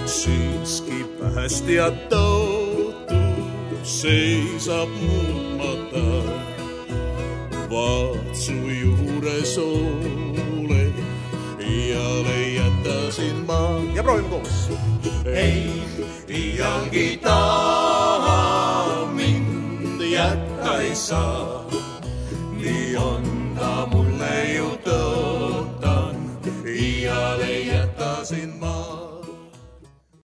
siiski hästi ja totuus seisab muutmata. Vaat su juures olen ja leiatasin ma. Ja proovime koos. Ei iialgi taha mind jätta ei saa. Nii on ta mulle ju tõotan. Iial ei jätta sind